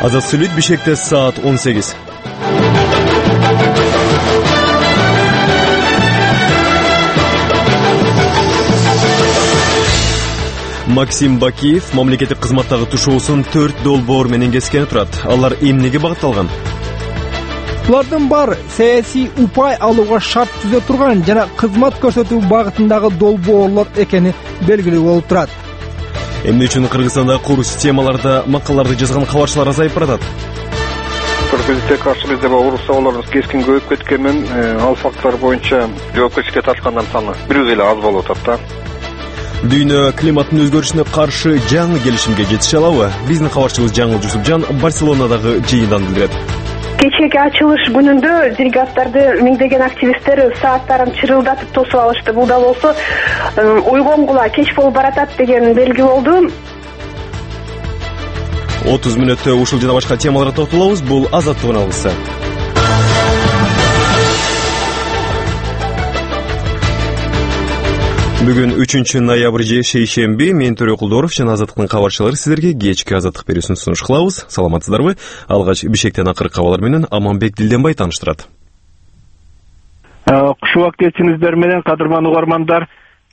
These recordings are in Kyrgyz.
Азат Сүлейт, Бишкекте саат 18. Максим Бакиев мамлекеттик кызматтагы тушуусун 4 долбоор менен кескени турат. Алар эмнеге багытталган? Булардын бар саясий упай алууга шарт түзө турган жана кызмат көрсөтүү багытындагы долбоорлор экени белгилүү болуп турат. Эмне үчүн Кыргызстанда куру системаларда макалаларды жазган кабарчылар азайып баратат? Президентке каршы бизде урус соолорубуз кескин көбөйүп кеткенин, ал факторлор боюнча жоопкерчиликке тартылгандар саны бир эле аз болуп атат да. Дүйнө климаттын өзгөрүшүнө каршы жаңы келишимге жетише алабы? Биздин кабарчыбыз Жаңыл Жусупжан Барселонадагы жыйындан билдирет. Кечээки ачылыш күнүндө делегаттарды миңдеген активисттер сааттарын чырылдатып тосуп алышты. Бул да болсо ойгонгула кеч болуп баратат деген белги болду. 30 мүнөттө ушул жана башка темаларга токтолобуз. Бул Азаттык алгысы. Бүгүн 3-ноябрь шейшемби, мен Төрө Кулдоров жана Азаттыктын кабарчылары сиздерге кечки Азаттык берүүсүн сунуш кылабыз. Саламатсыздарбы? Алгач Бишкектен акыркы кабарлар менен Аманбек Дилденбай тааныштырат. Куш убактыңыздар менен кадырман угармандар.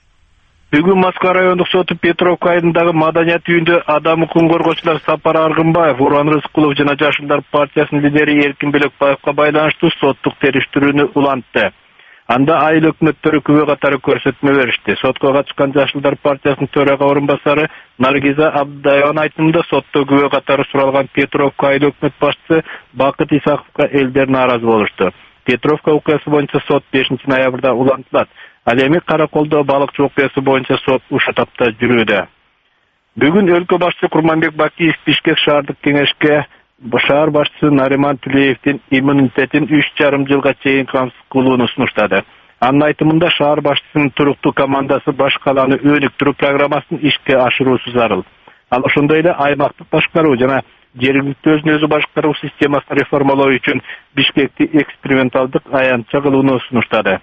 Бүгүн Москва райондук соту Петровка айылындагы маданият үйүндө адам укугун коргоочулар Сапар Аргынбаев, Уран Рыскулов жана Жашылдар партиясынын лидери Эркин Белекбаевга байланыштуу соттук териштирүүнү улантты. Анда айыл өкмөттөрү күбө катары көрсөтмө беришти. Сотко катышкан Жашылдар партиясынын төрага орун басары Наргиза Абдаеванын айтымында сотто күбө катары суралган Петровка айыл өкмөт башчысы Бакыт Исаковго элдер нааразы болушту. Петровка окуясы боюнча сот 5-ноябрда улантылат. Ал эми Караколдо балыкчы окуясы боюнча сот ушул тапта жүрүүдө. Бүгүн өлкө башчысы Курманбек Бакиев Бишкек шаардык кеңешке шаар башчысы Нариман Тилеевдин иммунитетин 3,5 жылга чейин камсыз кылууну сунуштады. Анын айтымында шаар башчысынын туруктуу командасы баш калааны өнүктүрүү программасын ишке ашыруусу зарыл. Ал ошондой эле аймактык башкаруу жана жергиликтүү өзүн өзү башкаруу системасын реформалоо үчүн Бишкекти эксперименталдык аянтча кылууну сунуштады.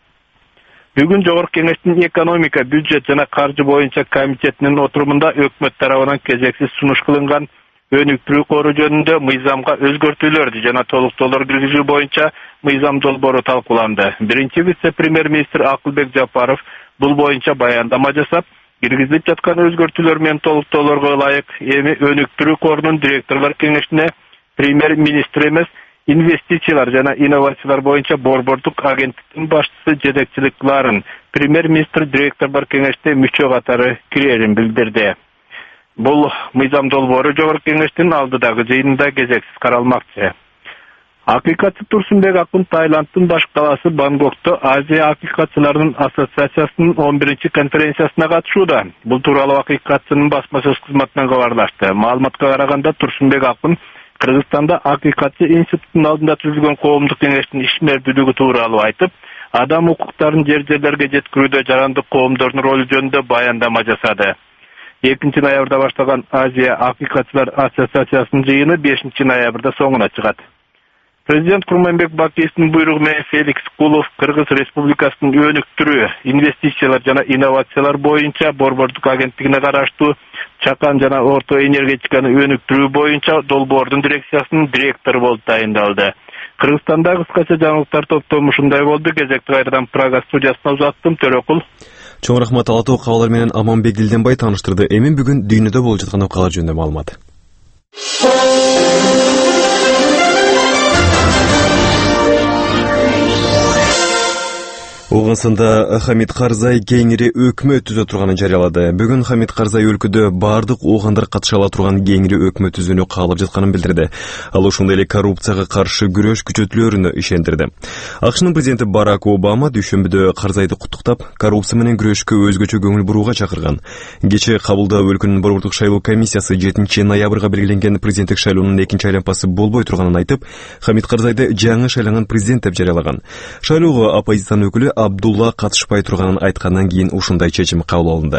Бүгүн Жогорку Кеңештин экономика, бюджет жана каржы боюнча комитетинин отурумунда өкмөт тарабынан кезексиз сунуш кылынган өнүктүрүү кору жөнүндө мыйзамга өзгөртүүлөрдү жана толуктоолор киргизүү боюнча мыйзам долбоору талкууланды. Биринчи вице-премьер-министр Акылбек Жапаров бул боюнча баяндама жасап, киргизилип жаткан өзгөртүүлөр менен толуктоолорго ылайык эми өнүктүрүү корунун директорлор кеңешине премьер-министр эмес, инвестициялар жана инновациялар боюнча борбордук агенттиктин башчысы жетекчилик кыларын, премьер-министр директорлор кеңеште мүчө катары кирерин билдирди. Бул мыйзам долбоору Жогорку Кеңештин алдыдагы жыйынында кезексиз каралмакчы. Акыйкатчы Турсунбек Акын Таиланддын баш калаасы Бангкокто Азия акыйкатчыларынын ассоциациясынын 11-чи конференциясына катышууда. Бул тууралуу акыйкатчынын басма сөз кызматынан кабарлашты. Маалыматка караганда Турсунбек Акын Кыргызстанда акыйкатчы институттун алдында түзүлгөн коомдук кеңештин ишмердүүлүгү тууралуу айтып, адам укуктарын жер-жерлерге жеткирүүдө жарандык коомдордун ролу жөнүндө баяндама жасады. 2-ноябрда баштаган Азия акыйкатчылар ассоциациясынын жыйыны 5-ноябрда соңуна чыгат. Президент Курманбек Бакиевдин буйругу менен Феликс Кулов Кыргыз Республикасынын өнүктүрүү, инвестициялар жана инновациялар боюнча борбордук агенттигине караштуу чакан жана орто энергетиканы өнүктүрүү боюнча долбоордун дирекциясынын директору болуп тайындалды. Кыргызстанда кыскача жаңылыктар топтому ушундай болду. Кезекти кайрадан Прага студиясына узаттым. Төрөкул. Чоң рахмат. Алатоо кабарлар менен Аманбек Дилденбай тааныштырды. Эми бүгүн дүйнөдө болуп жаткан окуялар жөнүндө маалымат. Оғансында Хамид Карзай кеңири өкмөт түзө турганын жарыялады. Бүгүн Хамид Карзай өлкөдө бардык оогандар катыша ала турган кеңири өкмөт түзүүнү каалап жатканын билдирди. Ал ошондой эле коррупцияга каршы күрөш күчөтүлөрүнө ишендирди. АКШнын президенти Барак Обама дүйшөмбүдө Карзайды куттуктап, коррупция менен күрөшкө өзгөчө көңүл бурууга чакырган. Кечээ кабылда өлкөнүн борбордук шайлоо комиссиясы 7-ноябрга белгиленген президенттик шайлоонун экинчи айланпасы болбой турганын айтып, Хамид Карзайды жаңы шайланган президент деп жарыялаган. Шайлоого оппозициянын өкүлү Абдулла катышпай турганын айткандан кийин ушундай чечим кабыл алынды.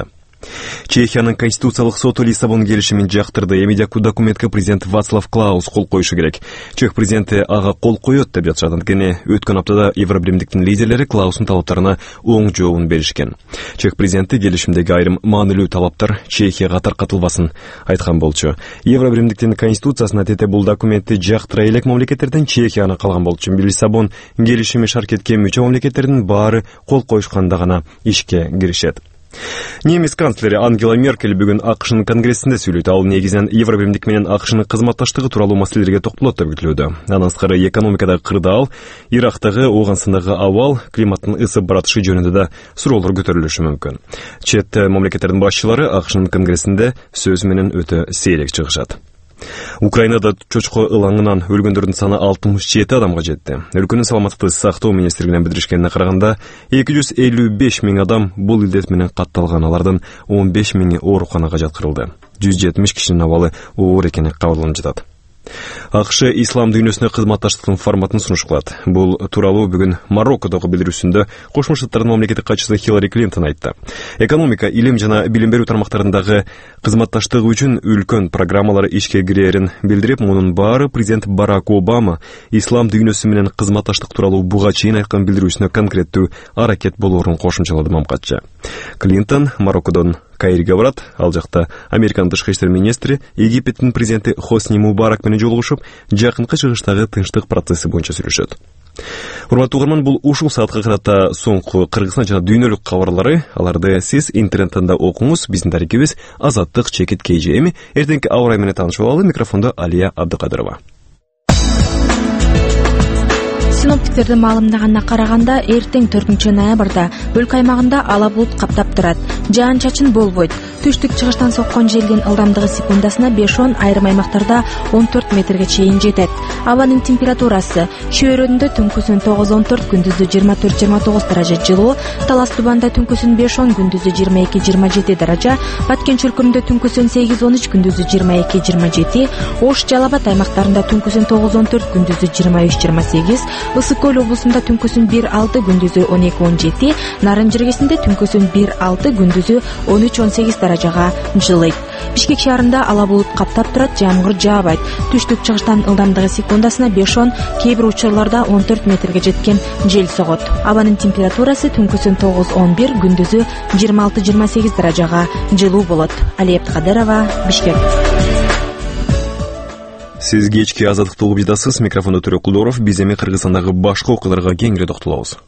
Чехиянын Конституциялык соту Лиссабон келишимин жактырды. Эми документке президент Вацлав Клаус кол коюшу керек. Чех президенти ага кол коет деп жатышат. Анткени өткөн аптада Евробиримдиктин лидерлери Клаустун талаптарына оң жообун беришкен. Чех президенти келишимдеги айрым маанилүү талаптар Чехияга таркатылбасын айткан болчу. Евробиримдиктин конституциясына тете бул документти жактыра элек мамлекеттерден Чехияны калган болчу. Лиссабон келишими шаркетке мүчө мамлекеттердин баары кол коюшканда гана ишке киришет. Немис канцлери Ангела Меркель бүгүн АКШнын конгрессинде сүйлөйт. Ал негизинен Евробиримдик менен АКШнын кызматташтыгы тууралуу маселелерге токтолот деп күтүлүүдө. Андан сырткары экономикадагы кырдаал, Ирактагы, Ооганстандагы абал, климаттын ысып баратышы жөнүндө да суроолор көтөрүлүшү мүмкүн. Чет мамлекеттердин башчылары АКШнын конгрессинде сөз менен өтө сейрек чыгышат. Украинада чочко ылаңынан өлгөндөрдүн саны 67 адамга жетти. Өлкөнүн саламаттыкты сактоо министрлигинен билдиришкенине караганда 255 миң адам бул илдет менен катталган. Алардын 15 миңи ооруканага жаткырылды. 170 кишинин абалы оор экени кабарланып жатат. АКШ ислам дүйнөсүнө кызматташтыктын форматын сунуш кылат. Бул тууралуу бүгүн Мароккодогу билдирүүсүндө Кошмо Штаттардын мамлекеттик катчысы Хиллари Клинтон айтты. Экономика, илим жана билим берүү тармактарындагы кызматташтык үчүн үлкөн программалар ишке кирерин билдирип, мунун баары президент Барак Обама ислам дүйнөсү менен кызматташтык тууралуу буга чейин айткан билдирүүсүнө конкреттүү аракет болоорун кошумчалады мамкатчы. Клинтон Мароккодон Каирге барат. Ал жакта Американын тышкы иштер министри Египеттин президенти Хосни Мубарак менен жолугушуп, жакынкы чыгыштагы тынчтык процесси боюнча сүйлөшөт. Урматтуу угарман, бул ушул саатка кадатта соңку Кыргызстан жана дүйнөлүк кабарлары. Аларды сиз интернеттен да окуңуз. Биздин тарикибиз Азаттык чекит KG. Эми эртеңки аба ырайы менен таанышып алалы. Микрофондо Алия Абдыкадырова. Синоптиктердин маалымдаганына караганда, эртең 4-ноябрда өлкө аймагында ала булут каптап турат. Жаан-чачын болбойт. Түштүк-чыгыштан соккон желдин ылдамдыгы секундасына 5-10, айрым аймактарда 14 метрге чейин жетет. Абанын температурасы: Шөөрөдүндө түнкүсүн 9-14, күндүзү 24-29 даража жылуу, Талас Тубанда түнкүсүн 5-10, күндүзү 22-27 даража, Баткен чөлкөмүндө түнкүсүн 8-13, күндүзү 22-27, Ош, Жалал-Абад аймактарында түнкүсүн 9-14, күндүзү 23-28, Ысык көл облусунда түнкүсүн 1-6, күндүзү 12-17, Нарын жергесинде түнкүсүн 1-6, күндүзү 13-18 даражага жылыйт. Бишкек шаарында ала булут каптап турат, жамгыр жаабайт. Түштүк-чыгыштан ылдамдыгы секундасына 5-10, кээ бир учурларда 14 метрге жеткен жел согот. Абанын температурасы түнкүсүн 9-11, күндүзү 26-28 даражага жылуу болот. Алия Абдыкадырова, Бишкек. Сиз кечки Азаттыкты угуп жатасыз. Микрофондо Төрөк Кулдоров. Биз эми Кыргызстандагы башка окуяларга кеңири токтолобуз.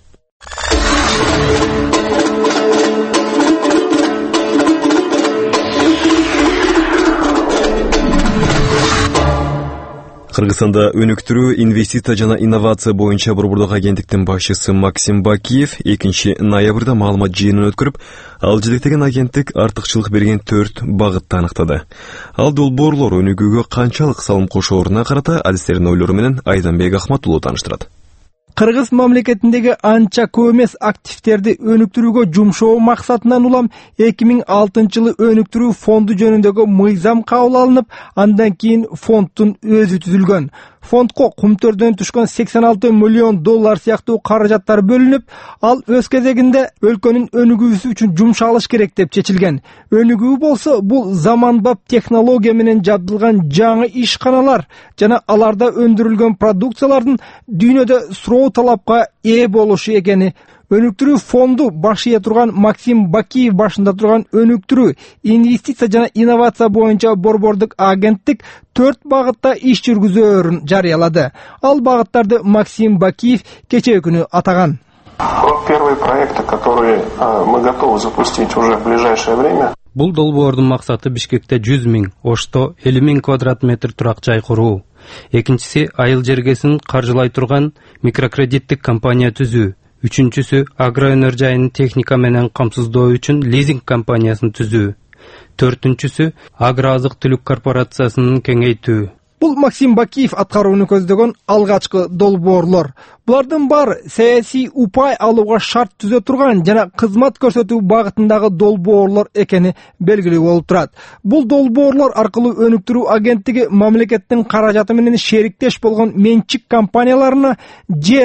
Кыргызстанда өнүктүрүү, инвестиция жана инновация боюнча Борбордук агенттиктин башчысы Максим Бакиев 2-ноябрда маалымат жыйынын өткөрүп, ал жетектеген агенттик артыкчылык берген 4 багытты аныктады. Ал долбоорлор өнүгүүгө канчалык салым кошооруна карата адистердин ойлору менен Айданбек Ахматуллу тааныштырат. Кыргыз мамлекетиндеги анча көп эмес активдерди өнүктүрүүгө жумшоо максатынан улам 2006-жылы өнүктүрүү фонду жөнүндөгү мыйзам кабыл алынып, андан кийин фонддун өзү түзүлгөн. Фондко кумтөрдөн түшкөн $86 миллион сыяктуу каражаттар бөлүнүп, ал өз кезегинде өлкөнүн өнүгүүсү үчүн жумшалыш керек деп чечилген. Өнүгүү болсо бул заманбап технология менен жабдылган жаңы ишканалар жана аларда өндүрүлгөн продукциялардын дүйнөдө суроо талапка ээ болушу экени. Өнүктүрүү фонду баш ие турган Максим Бакиев башында турган өнүктүрүү, инвестиция жана инновация боюнча борбордук агенттик 4 багытта иш жүргүзөөрүн жарыялады. Ал багыттарды Максим Бакиев кечээ күнү атаган. Первые проекты, которые мы готовы запустить уже в ближайшее время. Бул долбоордун максаты Бишкекте 100 миң, Ошто 50 миң квадрат метр турак жай куруу. Экинчиси айыл жергесин каржылай турган микрокредиттик компания түзүү. Үчүнчүсү агроөнөр жайын техника менен камсыздоо үчүн лизинг компаниясын түзүү. Төртүнчүсү агроазык-түлүк корпорациясынын кеңейтүү. Бул Максим Бакиев аткарууну көздөгөн алгачкы долбоорлор. Булардын баары саясий упай алууга шарт түзө турган жана кызмат көрсөтүү багытындагы долбоорлор экени белгилүү болуп турат. Бул долбоорлор аркылуу өнүктүрүү агенттиги мамлекеттин каражаты менен шериктеш болгон менчик компанияларына жер,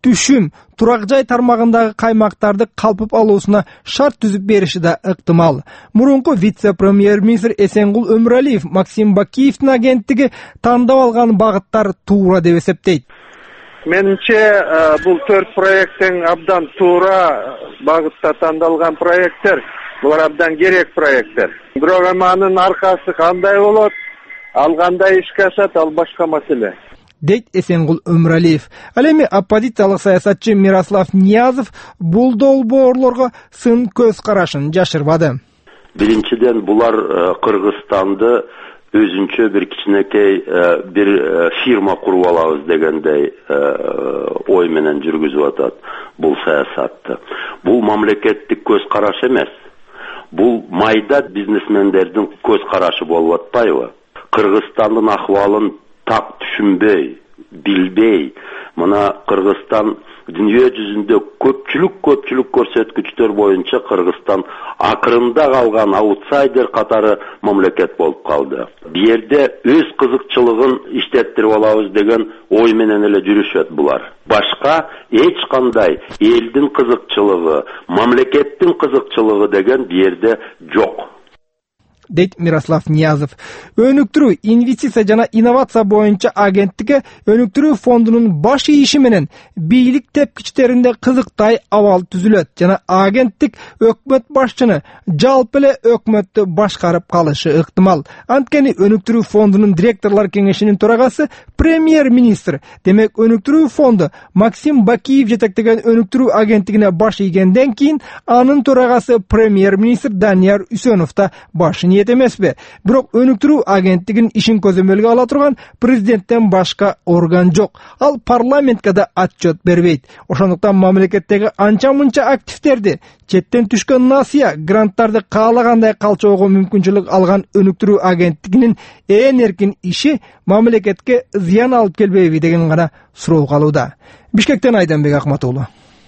түшүм, турак жай тармагындагы каймактарды калпып алуусуна шарт түзүп бериши да ыктымал. Мурунку вице-премьер-министр Эсенгул Өмүралиев Максим Бакиевдин агенттиги тандап алган багыттар туура деп эсептейт. Менимче бул 4 проекттин абдан туура багытта тандалган проекттер. Булар абдан керек проекттер. Бирок анын аркасы кандай болот? Ал кандай ишке ашат, ал башка маселе. Дейт Эсенгул Өмүралиев. Ал эми оппозициялык саясатчы Мирослав Ниязов бул долбоорлорго сын көз карашын жашырбады. Биринчиден булар Кыргызстанды өзүнчө бир кичинекей бир фирма куруп алабыз дегендей ой менен жүргүзүп атат бул саясатты. Бул мамлекеттик көз караш эмес. Бул майда бизнесмендердин көз карашы болуп атпайбы? Кыргызстандын акыбалын так түшүнбөй, билбей, мына Кыргызстан дүйнө жүзүндө көпчүлүк көрсөткүчтөр боюнча Кыргызстан акырында калган аутсайдер катары мамлекет болуп калды. Бу жерде өз кызыкчылыгын иштеттирип алабыз деген ой менен эле жүрүшөт булар. Башка эч кандай элдин кызыкчылыгы, мамлекеттин кызыкчылыгы деген бу жерде жок. Дейт Мирослав Ниязов. Өнүктүрүү, инвестиция жана инновация боюнча агенттиги өнүктүрүү фондунун баш ийиши менен бийлик тепкичтеринде кызыктай абал түзүлөт жана агенттик өкмөт башчыны жалпы эле өкмөттү башкарып калышы ыктымал. Анткени өнүктүрүү фондунун директорлор кеңешинин төрагасы премьер-министр. Демек өнүктүрүү фонду Максим Бакиев жетектеген өнүктүрүү агенттигине баш ийгенден кийин анын төрагасы премьер-министр Данияр Үсөнов да башын эмеспи. Бирок өнүктүрүү агенттигин ишин көзөмөлгө ала турган президенттен башка орган жок. Ал парламентке да отчет бербейт. Ошондуктан мамлекеттеги анча-мынча активтерди, четтен түшкөн насыя, гранттарды каалагандай калчоого мүмкүнчүлүк алган өнүктүрүү агенттигинин ээн эркин иши мамлекетке зыян алып келбейби деген гана суроо калууда. Бишкектен Айданбек Акматуулу.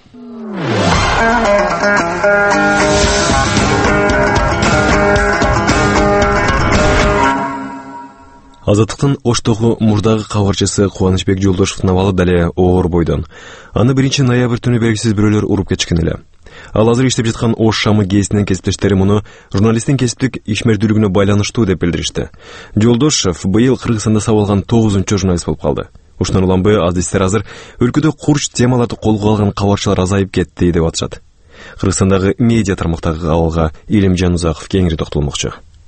Азаттыктын Оштогу мурдагы кабарчысы Кубанычбек Жолдошевдун абалы дале оор бойдон. Аны 1 ноябрь түнү белгисиз бирөөлөр уруп кетишкен эле. Ал азыр иштеп жаткан Ош Шамы гезитинин кесиптештери муну журналисттин кесиптик ишмердүүлүгүнө байланыштуу деп билдиришти. Жолдошев быйыл Кыргызстанда сабылган 9-жу журналист болуп калды. Ушундан улам аздистер азыр өлкөдө курч темаларды колго алган кабарчылар азайып кетти деп атышат. Кыргызстандагы медиа тармактагы абалга Илимжан Узаков кеңири токтолмокчу.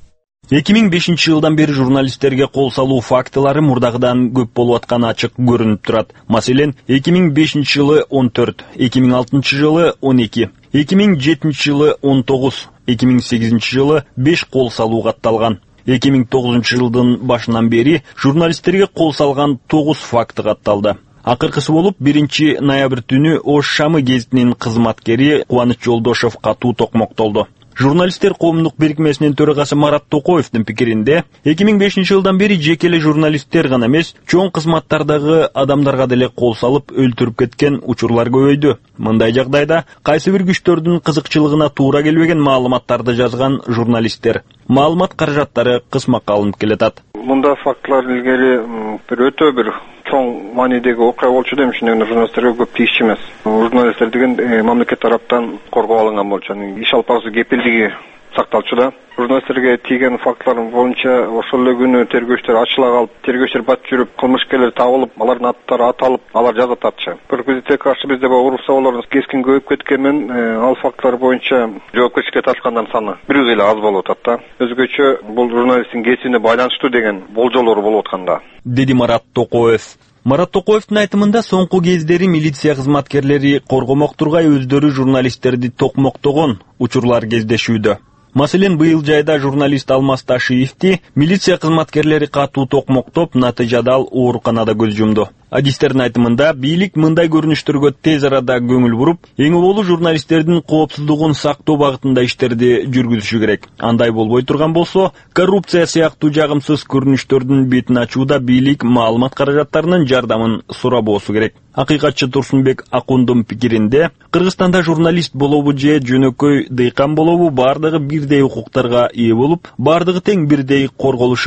2005-жылдан бери журналисттерге кол салуу фактылары мурдагыдан көп болуп атканы ачык көрүнүп турат. Маселен, 2005-жылы 14, 2006-жылы 12, 2007-жылы 19, 2008-жылы 5 кол салуу катталган. 2009-жылдын башынан бери журналисттерге кол салган 9 факты катталды. Акыркысы болуп 1 ноябрь түнү Ош Шамы гезитинин кызматкери Кубаныч Жолдошев катуу токмоктолду. Журналисттер коомдук бирикмесинин төрагасы Марат Токоевдин пикиринде 2005-жылдан бери жекеле журналисттер гана эмес, чоң кызматтардагы адамдарга деле кол салып өлтүрүп кеткен учурлар көбөйдү. Мындай жагдайда кайсы бир күчтөрдүн кызыкчылыгына туура келбеген маалыматтарды жазган журналисттер маалымат каражаттары кысмакка алынып келатат. Мында фактылар илгери өтө бир чоң маанидеги окуя болчу дейм, ошондой журналисттерге көп тийишчи эмес. Журналисттер деген мамлекет тараптан коргоо алынган болчу. Иш алып баруу кепилдиги сакталчу да. Журналисттерге тийген фактлар боюнча ошол эле күнү тергөөчтөр ачыла калып, тергөөчтөр бат жүрүп, кылмышкерлер табылып, алардын аттары аталып, алар жаза тартчу. Пропозицияга каршы бизде урук соолорубуз кескин көбөйүп кеткенмен, ал фактлар боюнча жоопкерчиликке тартылгандар саны бир эле аз болуп атат да. Өзгөчө бул журналисттин кесибине байланыштуу деген болжолор болуп атканда. Деди Марат Токоев. Марат Токоевдин айтымында соңку кездери милиция кызматкерлери коргомок тургай өздөрү журналисттерди токмоктогон учурлар кездешүүдө. Маселен, быйыл жайда журналист Алмаз Ташиевди милиция кызматкерлери катуу токмоктоп, натыйжада ал ооруканада көз жумду. Адистердин айтымында бийлик мындай көрүнүштөргө тез арада көңүл буруп, эң оболу журналисттердин коопсуздугун сактоо багытында иштерди жүргүзүшү керек. Андай болбой турган болсо, коррупция сыяктуу жагымсыз көрүнүштөрдүн бетин ачууда бийлик маалымат каражаттарынын жардамын сурабоосу керек. Акыйкатчы Турсунбек Акундун пикиринде, Кыргызстанда журналист болобу же жөнөкөй дыйкан болобу бардыгы бирдей укуктарга ээ болуп, бардыгы тең бирдей корголушу керек.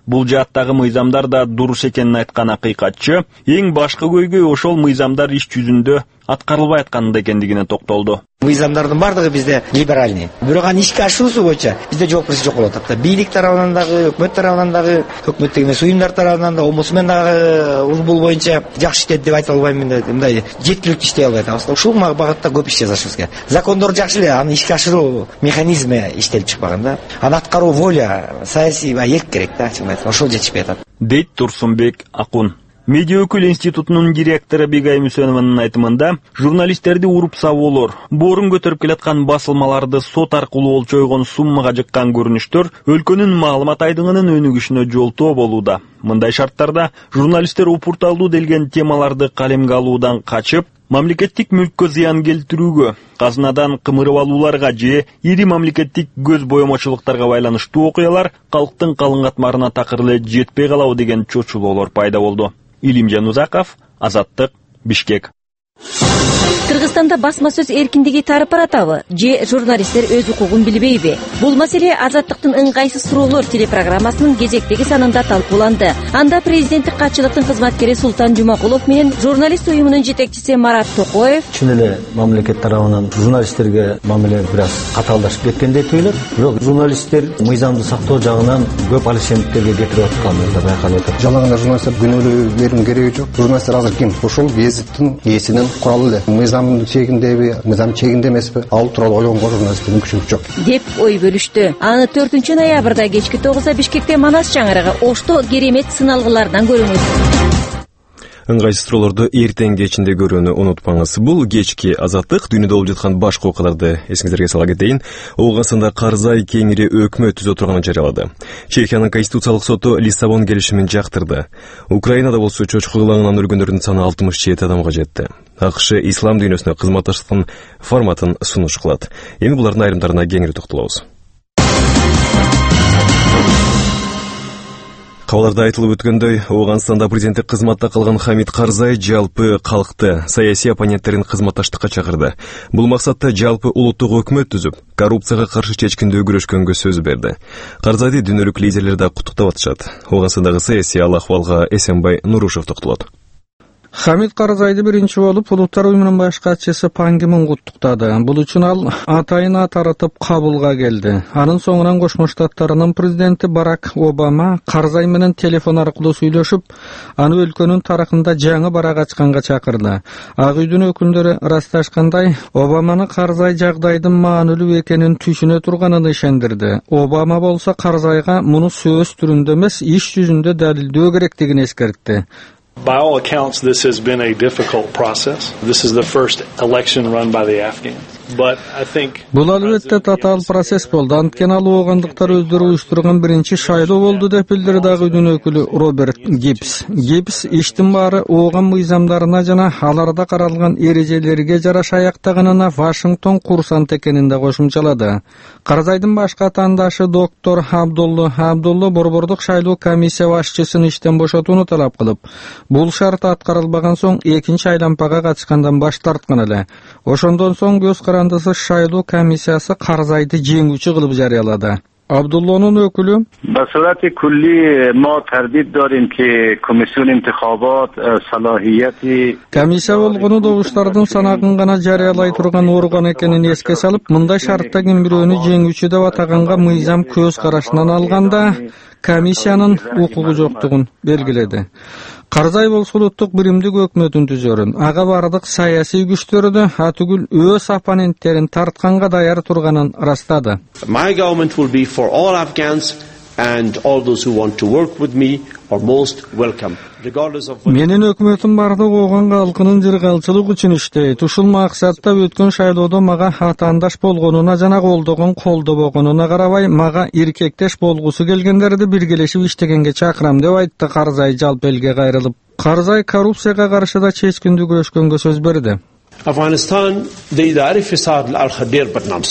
Бул жааттагы мыйзамдар да дуруш экенин айткан акыйкатчы эң башкы көйгөй ошол мыйзамдар иш жүзүндө аткарылбай атканында экендигине токтолду. Мыйзамдардын бардыгы бизде либеральный. Бирок аны ишке ашыруусу боюнча бизде жоопкерчилик жок болуп атат. Бийлик тарабынан дагы, өкмөт тарабынан дагы, өкмөттүк эмес уюмдар тарабынан да, омбудсмен дагы бул боюнча жакшы иштеди деп айта албайм мен. Мындай жеткиликтүү иштей албайт. Ушул багытта көп иш жасашыбыз керек. Закондор жакшы эле, аны ишке ашыруу механизми иштелип чыкпаган да. Аны аткаруу воля, саясий эрк керек да, чын айтсам. Ошол жетишпей атат. Дейт Турсунбек Акун. Медиа өкүл институтунун директору Бегай Мүсөнованын айтымында, журналисттерди уруп сабоолор, борун көтөрүп келаткан басылмаларды сот аркылуу өлчөйгөн суммага жыккан көрүнүштөр өлкөнүн маалымат айдыңынын өнүгүшүнө жолтоо болууда. Мындай шарттарда журналисттер упурталдуу делген темаларды калемге алуудан качып, мамлекеттик мүлккө зыян келтирүүгө, казынадан кымырып алууларга же ири мамлекеттик көз боемочулуктарга байланыштуу окуялар калктын калың катмарына такыр эле жетпей калабы деген чочулоолор пайда болду. Илимжан Узаков, Азаттык, Бишкек. Кыргызстанда басма сөз эркиндиги тарып баратабы? Же журналисттер өз укугун билбейби? Бул маселе Азаттыктын ыңгайсыз суроолор телепрограммасынын кезектеги санында талкууланды. Анда президенттик катчылыктын кызматкери Султан Жумакулов менен журналист уюмунун жетекчиси Марат Токоев чын эле мамлекет тарабынан журналисттерге мамиле бир аз катаалдашып кеткендей туюлат. Бирок журналисттер мыйзамды сактоо жагынан көп алишемдиктерге кетирип атканы байкалып атат. Жалаң гана журналисттер күнөөлүү берүүнүн кереги жок. Журналисттер азыр ким? Ошол гезиттин ээсинин куралы эле. Мыйзам чегиндеби, мыйзам чегинде эмеспи? Ал тууралуу ойлогонго журналисттин мүмкүнчүлүгү жок. Деп ой бөлүштү. Аны 4 ноябрда кечки 9-да Бишкекте Манас чаңырыгы Ошто керемет сыналгылардан көрүнөт. Ыңгайсыз суроолорду эртең кечинде көрүүнү унутпаңыз. Бул кечки Азаттык дүйнөдө болуп жаткан башка окуяларды эсиңиздерге сала кетейин. Ооганстанда Карзай кеңири өкмөт түзө турганын жарыялады. Чехиянын конституциялык соту Лиссабон келишимин жактырды. Украинада болсо чочку кылаңынан өлгөндөрдүн саны 67 адамга жетти. АКШ ислам дүйнөсүнө кызматташтыктын форматын сунуш кылат. Эми булардын айрымдарына кеңири токтолобуз. Кабарларда айтылып өткөндөй, Ооганстанда президенттик кызматта калган Хамид Карзай жалпы калкты, саясий оппоненттерин кызматташтыкка чакырды. Бул максатта жалпы улуттук өкмөт түзүп, коррупцияга каршы чечкиндүү күрөшкөнгө сөз берди. Карзайды дүйнөлүк лидерлер да куттуктап атышат. Ооганстандагы саясий ахвалга Эсенбай Нурушев токтолот. Хамид Карзайды биринчи болуп Улуттар уюмунун баш катчысы Пан Ги Мун куттуктады. Бул үчүн ал атайын атаратып кабылга келди. Анын соңунан Кошмо Штаттарынын президенти Барак Обама Карзай менен телефон аркылуу сүйлөшүп, аны өлкөнүн тарыхында жаңы барак ачканга чакырды. Ак үйдүн өкүлдөрү ырасташкандай, Обаманы Карзай жагдайдын маанилүү экенин түшүнө турганын ишендирди. Обама болсо Карзайга муну сөз түрүндө эмес, иш жүзүндө далилдөө керектигин эскертти. By all accounts, this has been a difficult process. This is the first election run by the Afghans. Бул албетте татаал процесс болду. Анткени ал оогандыктар өздөрү уюштурган биринчи шайлоо болду деп билдирди ак үйдүн өкүлү Роберт Гибс. Гибс иштин баары ооган мыйзамдарына жана аларда каралган эрежелерге жараша аяктаганына Вашингтон курсант экенин да кошумчалады. Карзайдын башка атаандашы доктор Абдулло борбордук шайлоо комиссия башчысын иштен бошотууну талап кылып, бул шарт аткарылбаган соң экинчи айлампага катышкандан баш тарткан эле. Ошондон соң көз карандысыз шайлоо комиссиясы Карзайды жеңүүчү кылып жарыялады. Абдуллонун өкүлү ба сурати кулли мо тардид дорим ки комиссион интихобот салохияти комиссия болгону добуштардын санагын гана жарыялай турган орган экенин эске салып, мындай шартта ким бирөөнү жеңүүчү деп атаганга мыйзам көз карашынан алганда комиссиянын укугу жоктугун белгиледи. Карзай болсо улуттук биримдик өкмөтүн түзөрүн, ага бардык саясий күчтөрдү атүгүл өз оппоненттерин тартканга даяр турганын ырастады. My government will be for all Afghans and all those who want to work with me are most welcome. Менин өкмөтүм бардык ооган калкынын жыргалчылык үчүн иштейт. Ушул максатта өткөн шайлоодо мага атаандаш болгонуна жана колдобогонуна карабай, мага иркектеш болгусу келгендерди биргелешип иштегенге чакырам деп айтты Карзай жалпы элге кайрылып. Карзай коррупцияга каршы да чечкиндүү күрөшкөнгө сөз берди. Afghanistan de idare fasad al-Khadir badnam sawiti.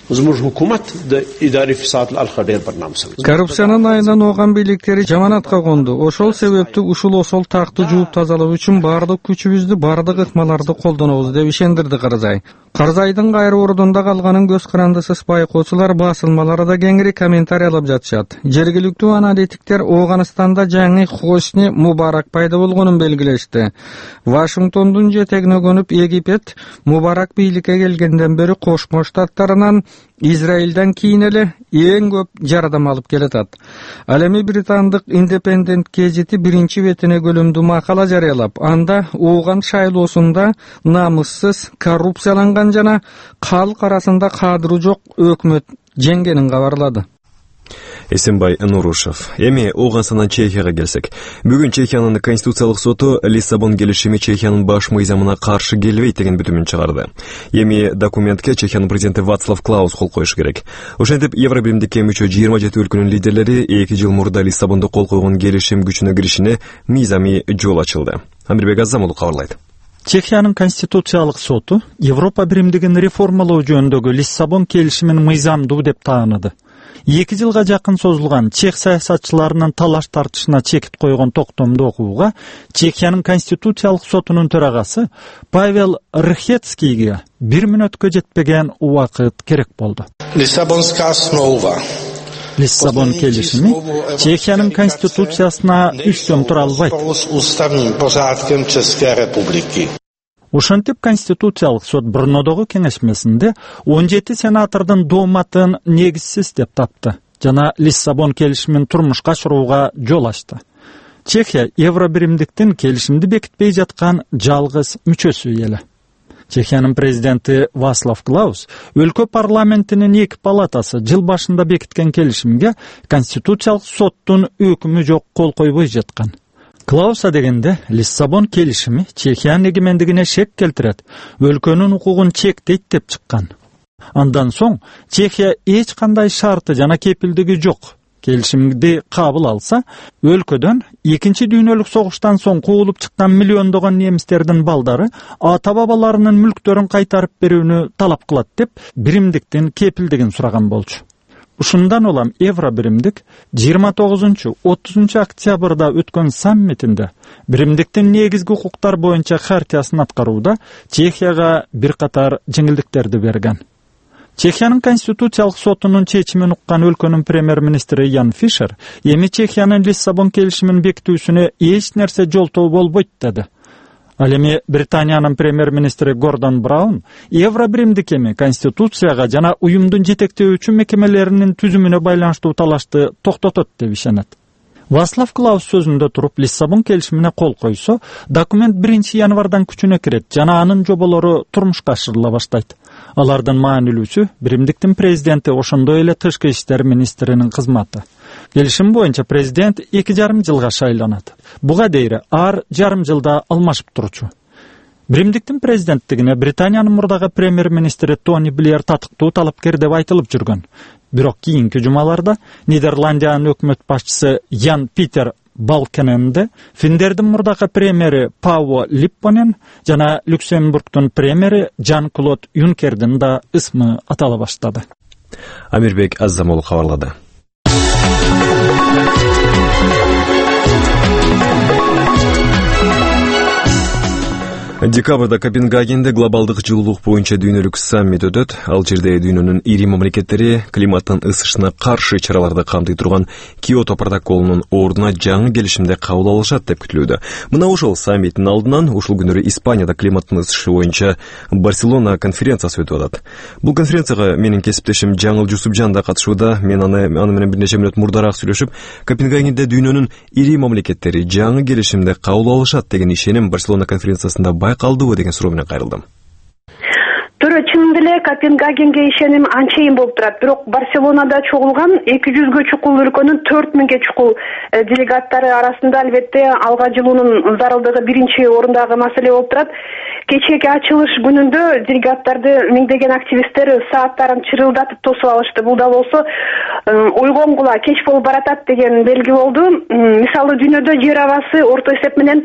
Коррупциянын айынан оган бийликтери жаманатка конду. Ошол себептүү ушул осол такты жууп тазалоо үчүн бардык күчүбүздү, бардык ыкмаларды колдонобуз деп ишендирди Карзай. Карзайдын кайры ордунда калганын көз карандысыз байкоочулар басылмаларда кеңири комментарий алып жатышат. Жергиликтүү аналитиктер Ооганстанда жаңы Хосни Мубарак пайда болгонун белгилешти. Вашингтондун жетегине көнүп Египет Мубарак бийликке келгенден бери Кошмо Штаттарынан Израилден кийин эле эң көп жардам алып келатат. Ал эми британдык Independent гезити биринчи бетине көлөмдүү макала жарыялап, анда Ооган шайлоосунда намыссыз, коррупцияланган жана калк арасында кадыры жок өкмөт жеңгенин кабарлады. Эсенбай Нурушев. Эми Ооганстандан Чехияга келсек. Бүгүн Чехиянын Конституциялык соту Лиссабон келишими Чехиянын баш мыйзамына каршы келбейт деген бүтүмүн чыгарды. Эми документке Чехиянын президенти Вацлав Клаус кол коюшу керек. Ошентип Евробиримдикке мүчө 27 өлкөнүн лидерлери 2 жыл мурда Лиссабондо кол койгон келишим күчүнө киришине мыйзамий жол ачылды. Амирбек Азамулов кабарлайт. Чехиянын Конституциялык соту Европа биримдигин реформалоо жөнүндөгү Лиссабон келишимин мыйзамдуу деп таанады. 2 жылга жакын созулган чех саясатчыларынын талаш тартышына чекит койгон токтомду окууга Чехиянын Конституциялык сотунун төрагасы Павел Рхецкийге 1 мүнөткө жетпеген убакыт керек болду. Лиссабон келишими Чехиянын конституциясына үстөм тура албайт. Ошентип Конституциялык сот Брнодогу кеңешмесинде 17 сенатордун дооматын негизсиз деп тапты жана Лиссабон келишимин турмушка ашырууга жол ачты. Чехия Евробиримдиктин келишимди бекитпей жаткан жалгыз мүчөсү эле. Чехиянын президенти Вацлав Клаус өлкө парламентинин 2 палатасы жыл башында бекиткен келишимге Конституциялык соттун өкүмү жок кол койбой жаткан. Клауса дегенде Лиссабон келишими Чехиянын эгемендигине шек келтирет, өлкөнүн укугун чектейт деп чыккан. Андан соң Чехия эч кандай шарты жана кепилдиги жок келишимди кабыл алса, өлкөдөн 2 дүйнөлүк согуштан соң куулуп чыккан миллиондогон немистердин балдары ата-бабаларынын мүлктөрүн кайтарып берүүнү талап кылат деп биримдиктин кепилдигин сураган болчу. Ушундан улам Евробиримдик 29-30 октябрда өткөн саммитинде биримдиктин негизги укуктар боюнча хартиясын аткарууда Чехияга бир катар жеңилдиктерди берген. Чехиянын Конституциялык сотунун чечимин уккан өлкөнүн премьер-министри Ян Фишер эми Чехиянын Лиссабон келишимин бекитүүсүнө эч нерсе жолтоо болбойт деди. Ал эми Британиянын премьер-министри Гордон Браун Евробиримдик эми Конституцияга жана уюмдун жетектөөчү мекемелеринин түзүмүнө байланыштуу талашты токтотот деп ишенет. Вацлав Клаус сөзүндө туруп Лиссабон келишимине кол койсо, документ 1 январдан күчүнө кирет жана анын жоболору турмушка ашырыла баштайт. Алардын маанилүүсү биримдиктин президенти ошондой эле тышкы иштер министринин кызматы. Келишим боюнча президент 2,5 жылга шайланат. Буга дейре ар жарым жылда алмашып турчу. Биримдиктин президенттигине Британиянын мурдагы премьер-министри Тони Блэр татыктуу талапкер деп айтылып жүргөн. Бирок кийинки жумаларда Нидерландиянын өкмөт башчысы Ян Питер Балкененде, Финдердин мурдагы премьери Пауо Липпонен жана Люксембургдун премьери Жан-Клод Юнкердин да ысмы атала баштады. Амирбек Азамулов кабарлады. Декабрда Копенгагенде глобалдык жылуулук боюнча дүйнөлүк саммит өтөт. Ал жерде дүйнөнүн ири мамлекеттери климаттын ысышына каршы чараларды камтый турган Киото протоколунун ордуна жаңы келишимди кабыл алышат деп күтүлүүдө. Мына ошол саммиттин алдынан ушул күнөрү Испанияда климаттын ысышы боюнча Барселона конференциясы өтүп атат. Бул конференцияга менин кесиптешим Жаңыл Жусупжан да катышууда. Мен аны менен бир нече мүнөт мурдараак сүйлөшүп, Копенгагенде дүйнөнүн ири мамлекеттери жаңы келишимди кабыл алышат деген ишеним Барселона конференциясында калдыбы деген суроо менен кайрылдым. Туура чынында эле Копенгагенге ишеним анчейин болуп турат. Бирок Барселонада чогулган 200гө чукул өлкөнүн 4000ге чукул делегаттары арасында албетте алга жылуунун зарылдыгы биринчи орундагы маселе болуп турат. Кечээки ачылыш күнүндө делегаттарды миңдеген активисттер сааттарын чырылдатып тосуп алышты. Бул да болсо ойгонгула кеч болуп баратат деген белги болду. Мисалы дүйнөдө жер абасы орто эсеп менен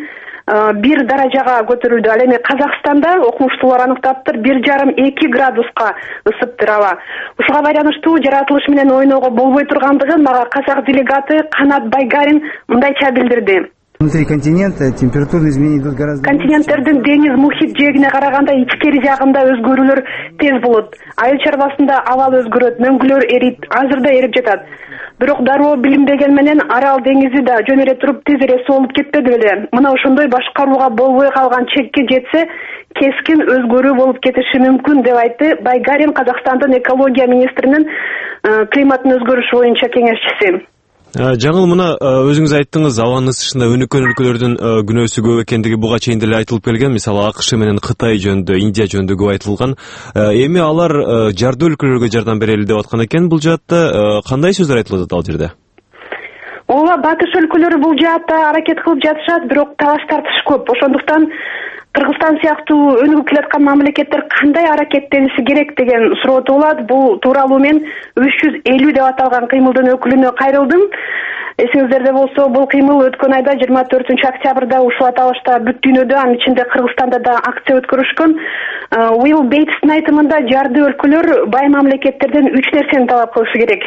1 даражага көтөрүлдү. Ал эми Казакстанда окумуштуулар аныктаптыр 1,5-2 градуска ысыптыр аба. Ушуга байланыштуу жаратылыш менен ойноого болбой тургандыгын мага казак делегаты Канат Байгарин мындайча билдирди. Внутри континента температурные изменения идут гораздо... Континенттердин деңиз мухит жээгине караганда ичкери жагында өзгөрүүлөр тез болот. Айыл чарбасында абал өзгөрөт, мөңгүлөр эрийт, азыр да эрип жатат. Бирок дароо билинбеген менен Арал деңизи да жөн эле туруп тез эле суулуп кетпеди беле. Мына ошондой башкарууга болбой калган чекке жетсе, кескин өзгөрүү болуп кетиши мүмкүн деп айтты Байгарин, Казакстандын экология министринин климаттын өзгөрүшү боюнча кеңешчиси. Жаңыл, мына өзүңүз айттыңыз, абанын ысышында өнүккөн өлкөлөрдүн күнөөсү көп экендиги буга чейин деле айтылып келген. Мисалы АКШ менен Кытай жөнүндө, Индия жөнүндө көп айтылган. Эми алар жардуу өлкөлөргө жардам берели деп аткан экен. Бул жаатта кандай сөздөр айтылып атат ал жерде? Ооба, батыш өлкөлөрү бул жаатта аракет кылып жатышат, бирок талаш тартыш көп. Ошондуктан Кыргызстан сыяктуу өнүгүп келаткан мамлекеттер кандай аракеттениши керек деген суроо туулат. Бул тууралуу мен 350 деп аталган кыймылдын өкүлүнө кайрылдым. Эсиңиздерде болсо, бул кыймыл өткөн айда 24-октябрда ушул аталышта бүт дүйнөдө, анын ичинде Кыргызстанда да акция өткөрүшкөн. Уилл Бейтстин айтымында жардуу өлкөлөр бай мамлекеттерден 3 нерсени талап кылышы керек.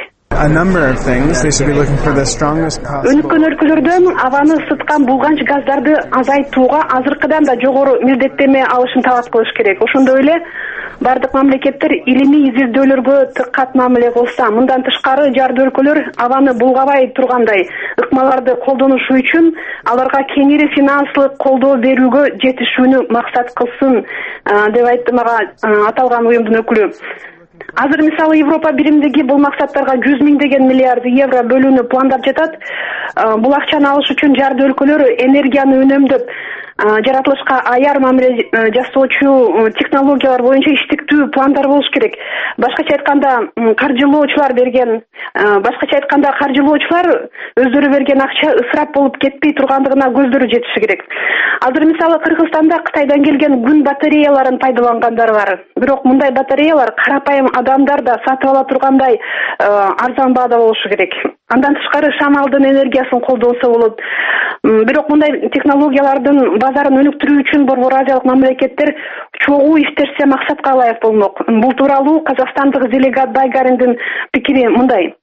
Өнүккөн өлкөлөрдөн абаны ысыткан булганч газдарды азайтууга азыркыдан да жогору милдеттеме алышын талап кылыш керек. Ошондой эле бардык мамлекеттер илимий изилдөөлөргө тыккат мамиле кылса, мындан тышкары жардуу өлкөлөр абаны булгабай тургандай ыкмаларды колдонушу үчүн аларга кеңири финансылык колдоо берүүгө жетишүүнү максат кылсын деп айтты мага аталган уюмдун өкүлү. Азыр мисалы Европа биримдиги бул максаттарга 100 миңдеген миллиард евро бөлүүнү пландап жатат. Бул акчаны алыш үчүн жардуу өлкөлөр энергияны үнөмдөп, жаратылышка аяр мамиле жасоочу технологиялар боюнча иштиктүү пландар болуш керек. Башкача айтканда, каржылоочулар өздөрү берген акча ысырап болуп кетпей тургандыгына көздөрү жетиши керек. Азыр мисалы Кыргызстанда Кытайдан келген күн батареяларын пайдалангандар бар. Бирок мындай батареялар карапайым адамдар да сатып ала тургандай арзан баада болушу керек. Андан тышкары шамалдын энергиясын колдонсо болот. Бирок мындай технологиялардын базарын өнүктүрүү үчүн Борбор Азиялык мамлекеттер чогуу иштешсе максатка ылайык болмок. Бул тууралуу Казакстандык делегат Байгариндин пикири мындай.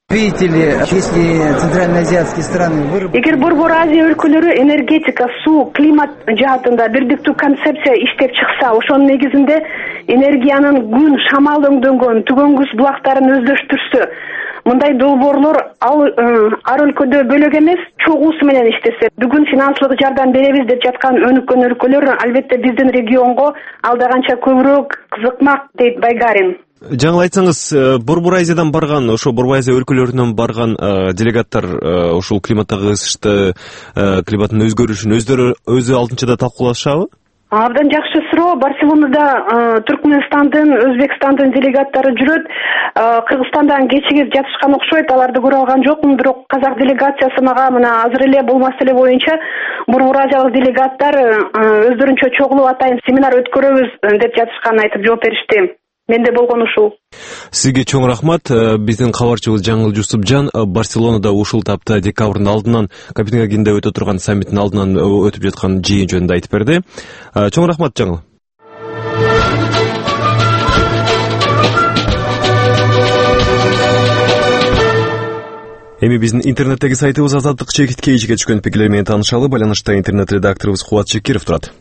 Эгер Борбор Азия өлкөлөрү энергетика, суу, климат жаатында бирдиктүү концепция иштеп чыкса, ошонун негизинде энергиянын күн, шамал өңдөнгөн түгөнгүс булактарын өздөштүрсө, мындай долбоорлор ар өлкөдө бөлөк эмес, чогуусу менен иштесе, бүгүн финансылык жардам беребиз деп жаткан өнүккөн өлкөлөр албетте биздин регионго алда канча көбүрөөк кызыкмак, дейт Байгарин. Жаңыл айтсаңыз, Борбор Азиядан барган, ошо Борбор Азия өлкөлөрүнөн барган делегаттар ушул климаттагы ысышты, климаттын өзгөрүшүн өзү алдынча да талкуулашабы? Абдан жакшы суроо. Барселонада Түркмөнстандын, Өзбекстандын делегаттары жүрөт. Кыргызстандан кечигип жатышкан окшойт. Аларды көрө алган жокмун, бирок казак делегациясы мага мына азыр эле бул маселе боюнча Борбор Азиялык делегаттар өздөрүнчө чогулуп атайын семинар өткөрөбүз деп жатышканын айтып жооп беришти. Менде болгон ушул. Сизге чоң рахмат. Биздин кабарчыбыз Жаңыл Жусупжан Барселонада ушул тапта декабрдын алдынан Копенгагенде өтө турган саммиттин алдынан өтүп жаткан жыйын жөнүндө айтып берди. Чоң рахмат, Жаңыл. Эми биздин интернеттеги сайтыбыз Азаттык чекит кейжиге түшкөн пикирлер менен таанышалы. Байланышта интернет редакторубуз Кубат Шекиров турат.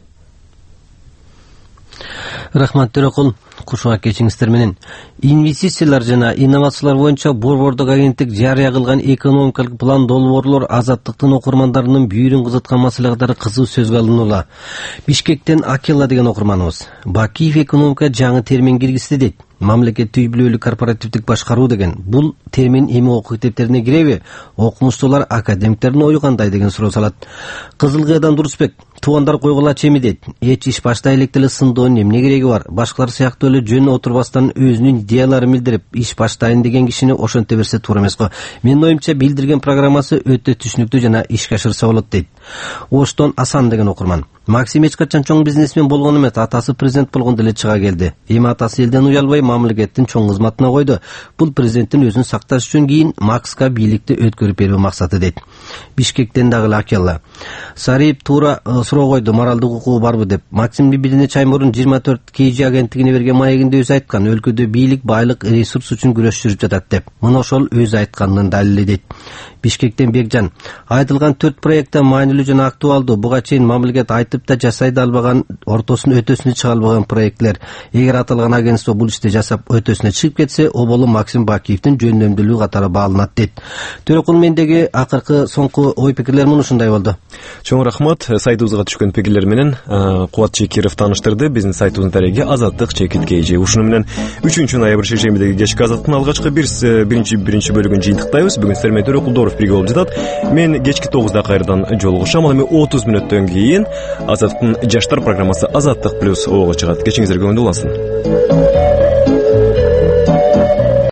Рахмат Төрөкул, кушуга кечиңиздер менен. Инвестициялар жана инновациялар боюнча Борбордук агенттик жарыя кылган экономикалык план долбоорлор Азаттыктын окурмандарынын бүйүрүн кызыткан маселе катары кызуу сөзгө алынуула. Бишкектен Акела деген окурманыбыз Бакиев экономика жаңы термин киргизди дейт. Мамлекеттик үй бүлөлүк корпоративдик башкаруу деген бул термин эми окуу китептерине киреби? Окумуштуулар, академиктердин ою кандай деген суроо салат. Кызылгыядан Дурусбек туугандар койгула чеми дейт. Эч иш баштай элек деле сындоонун эмне кереги бар? Башкалар сыяктуу эле жөн отурбастан өзүнүн идеяларын билдирип, иш баштайын деген кишини ошенте берсе туура эмес го. Менин оюмча билдирген программасы өтө түшүнүктүү жана ишке ашырса болот дейт. Оштон Асан деген окурман. Максим эч качан чоң бизнесмен болгон эмес, атасы президент болгондо эле чыга келди. Эми атасы элден уялбай мамлекеттин чоң кызматына койду. Бул президенттин өзүн сакташ үчүн кийин Макска бийликти өткөрүп берүү максаты дейт. Бишкектен дагы Акелла. Сариев туура суроо койду, моралдык укугу барбы деп. Максим бир нече ай мурун 24 KG агенттигине берген маегинде өзү айткан, өлкөдө бийлик, байлык, ресурс үчүн күрөш жүрүп жатат деп. Мына ошол өзү айткандын далили дейт. Бишкектен Бекжан. Айтылган 4 проекттен маанилүү жана актуалдуу. Буга чейин мамлекет айтып да жасай да албаган, ортосун өтөсүнө чыга албаган проекттер. Эгер аталган агентство бул ишти жасап өтөсүнө чыгып кетсе, о боло Максим Бакиевдин жөндөмдүүлүгү катары бааланат дейт. Төрөкул мендеги акыркы соңку ой пикирлер муну ушундай болду. Чоң рахмат. Сайтыбызга түшкөн пикирлер менен Кубат Чекиров тааныштырды. Биздин сайтыбыздын тариги Азаттык чекит KG. Ушуну менен 3-ноябрь шейшембидеги кечки Азаттыктын алгачкы биринчи бөлүгүн жыйынтыктайбыз. Бүгүн сиздер менен Төрөкулдоров бирге болуп жатат. Мен кечки 9-да кайрадан жолугушам. Ал эми 30 мүнөттөн кийин Азаттыктын жаштар программасы Азаттык плюс ого чыгат. Кечиңиздер көңүлдүү болсун.